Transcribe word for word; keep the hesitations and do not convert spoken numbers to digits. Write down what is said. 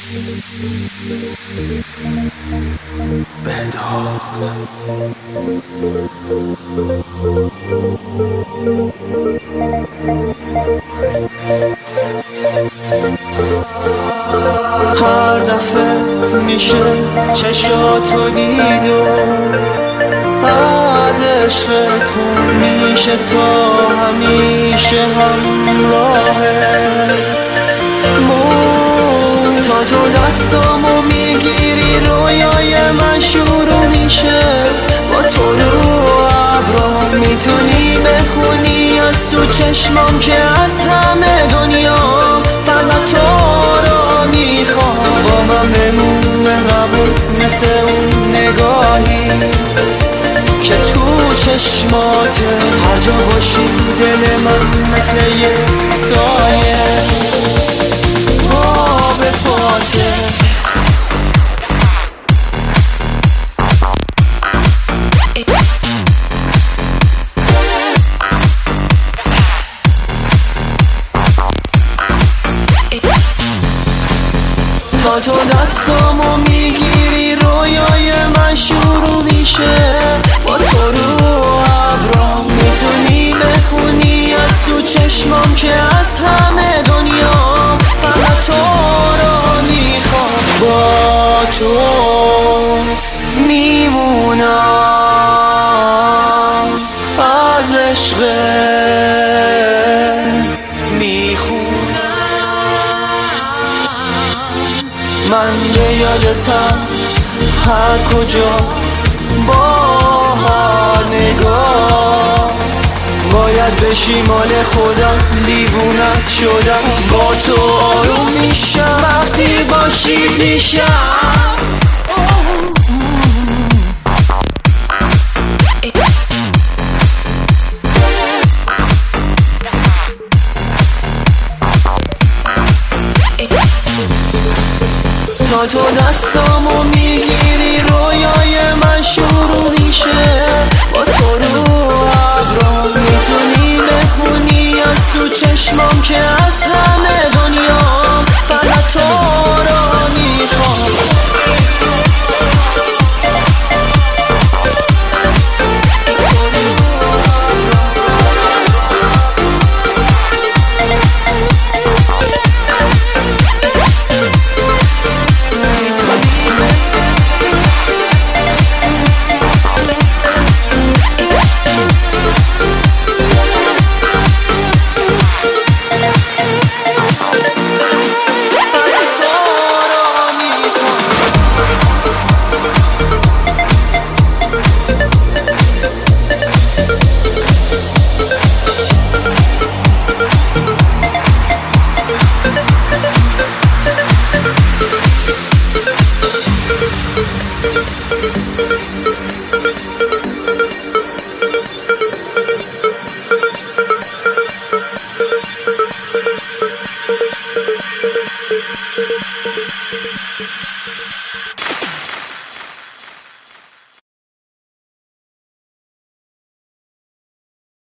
بهداد هر دفعه میشه چشاتو دیدو از عشق تو میشه تا همیشه همراهه مون تا تو دستامو میگیری رویای من شروع میشه با تو رو ابرام میتونی بخونی از تو چشمام که از همه دنیا فقط تو رو میخوام با من بمونه قبول مثل اون نگاهی که تو چشماته هر جا باشی دل من مثل یه سایه آب پاته تا تو دستامو میگیری رویای من شروع میشه با تو رو ابرام میتونی بخونی از تو چشمام که از همه دنیا فقط تو رو میخوام با تو میمونم از عشق من یه یادتم هر کجا با هر نگاه باید بشی مال خودم دیوونت شدم با تو آروم میشم وقتی باشی پیشم تا تو دستامو میگیری رویای من شروع میشه با تو رو ابرام میتونی بخونی از تو چشمام که از همه دنیا فقط تو رو میخوام